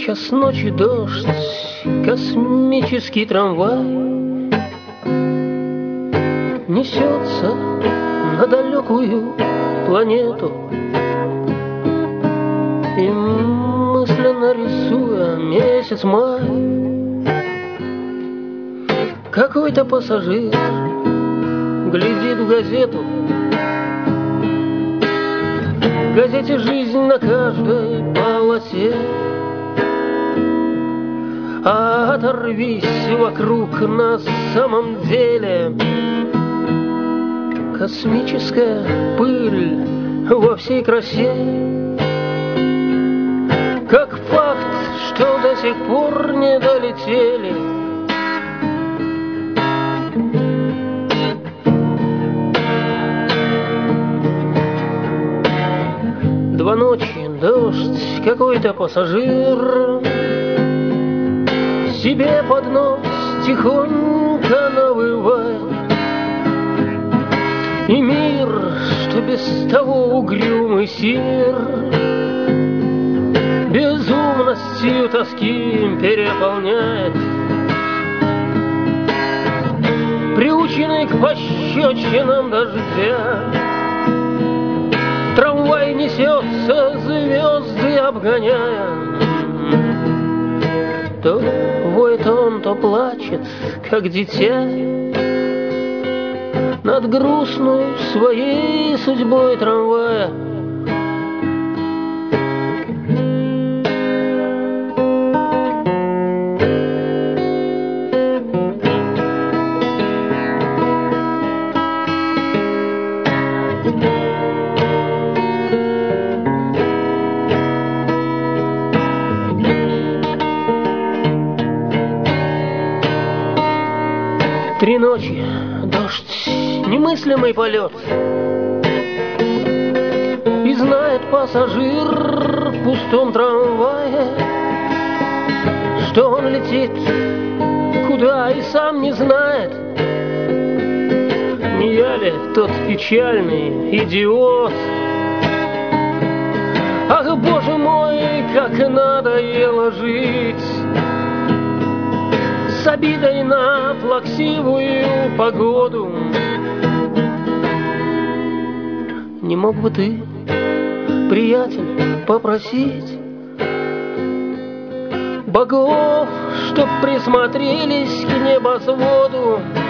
Час ночи, дождь, космический трамвай несется на далекую планету, и мысленно рисуя месяц май, какой-то пассажир глядит в газету. В газете жизнь на каждой полосе, а оторвись вокруг на самом деле космическая пыль во всей красе. Как факт, что до сих пор не долетели два ночи, дождь, какой-то пассажир себе под нос тихонько навывает, и мир, что без того угрюмый сир, безумностью тоски переполняет. Приученный к пощечинам дождя, трамвай несется, звезды обгоняя. То воет он, то плачет, как дитя, над грустной своей судьбой трамвая. Три ночи, дождь, немыслимый полет, и знает пассажир в пустом трамвае, что он летит куда и сам не знает. Не я ли тот печальный идиот? Ах, боже мой, как надоело жить с обидой на плаксивую погоду. Не мог бы ты, приятель, попросить богов, чтоб присмотрелись к небосводу?